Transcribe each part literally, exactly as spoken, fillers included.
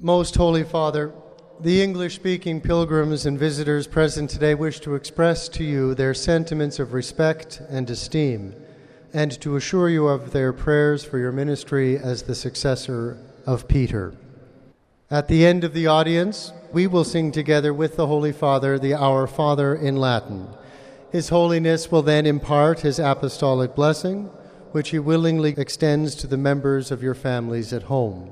Most Holy Father, the English-speaking pilgrims and visitors present today wish to express to you their sentiments of respect and esteem, and to assure you of their prayers for your ministry as the successor of Peter. At the end of the audience, we will sing together with the Holy Father the Our Father in Latin. His Holiness will then impart his apostolic blessing, which he willingly extends to the members of your families at home.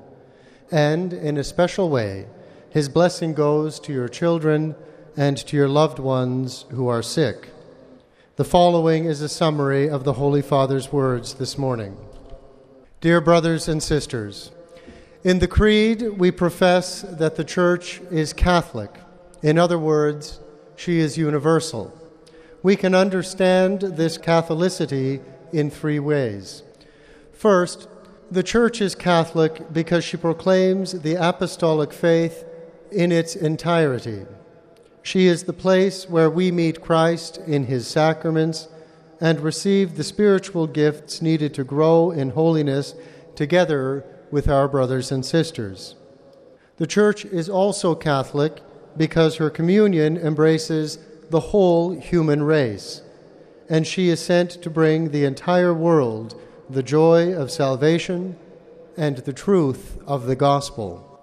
And, in a special way, his blessing goes to your children and to your loved ones who are sick. The following is a summary of the Holy Father's words this morning. Dear brothers and sisters, in the Creed we profess that the Church is Catholic. In other words, she is universal. We can understand this Catholicity in three ways. First, the Church is Catholic because she proclaims the apostolic faith in its entirety. She is the place where we meet Christ in his sacraments and receive the spiritual gifts needed to grow in holiness together with our brothers and sisters. The Church is also Catholic because her communion embraces the whole human race, and she is sent to bring the entire world the joy of salvation and the truth of the gospel.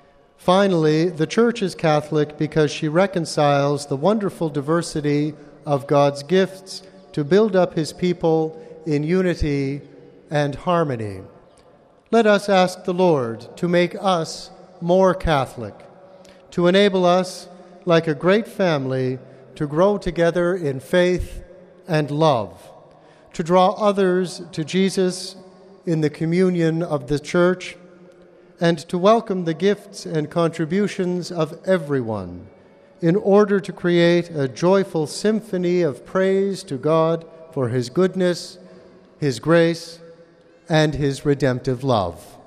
Finally, the Church is Catholic because she reconciles the wonderful diversity of God's gifts to build up his people in unity and harmony. Let us ask the Lord to make us more Catholic, to enable us, like a great family, to grow together in faith and love, to draw others to Jesus in the communion of the Church, and to welcome the gifts and contributions of everyone in order to create a joyful symphony of praise to God for his goodness, his grace, and his redemptive love.